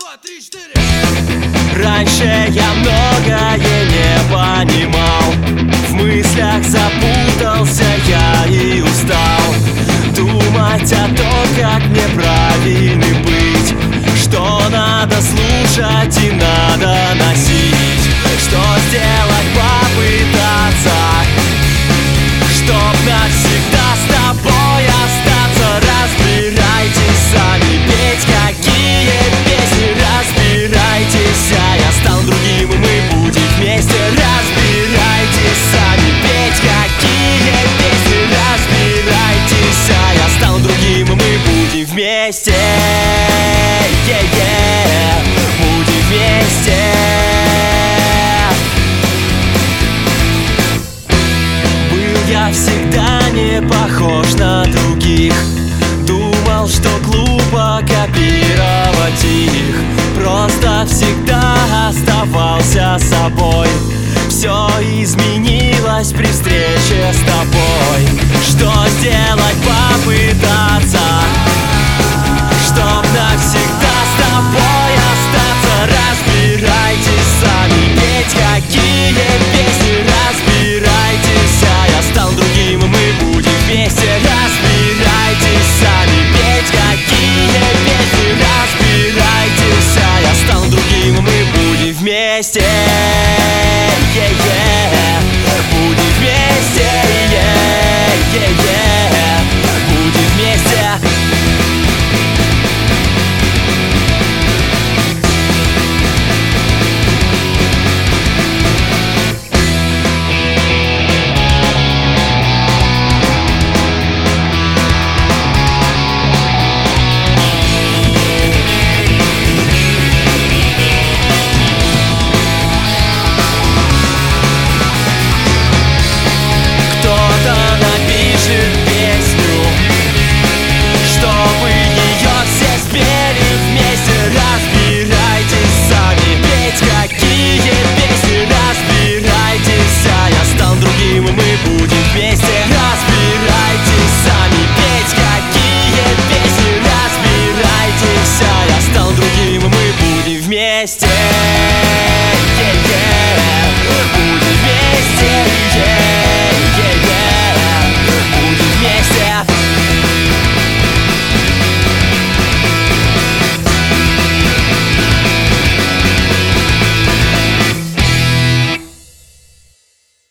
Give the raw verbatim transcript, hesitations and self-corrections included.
два, три, четыре. Раньше я многое не понимал, в мыслях запутался я и устал думать о том, как мне правильно быть, что надо слушать и надо носить, что сделать, попытаться, чтоб навсегда с тобой остаться. Разбирайтесь сами, петь какие песни, разбирайтесь, а я стану другим, и мы будем вместе. Разбирайтесь сами, петь какие песни, разбирайтесь, а я стану другим, и мы будем вместе. Yeah-yeah. Будем вместе. Был я всегда не похож на других, думал, что глупо копировать их, просто всегда оставался собой. Все изменилось при встрече с тобой. Что сделать, попытаться, чтоб навсегда с тобой остаться. Разбирайтесь сами, петь какие песни, разбирайтесь, а я стану другим, и мы будем вместе. Разбирайтесь сами, петь какие песни, разбирайтесь, а я стану другим, и мы будем вместе. Yeah-yeah. Будем вместе, yeah, yeah, yeah. Будем вместе. Вместе.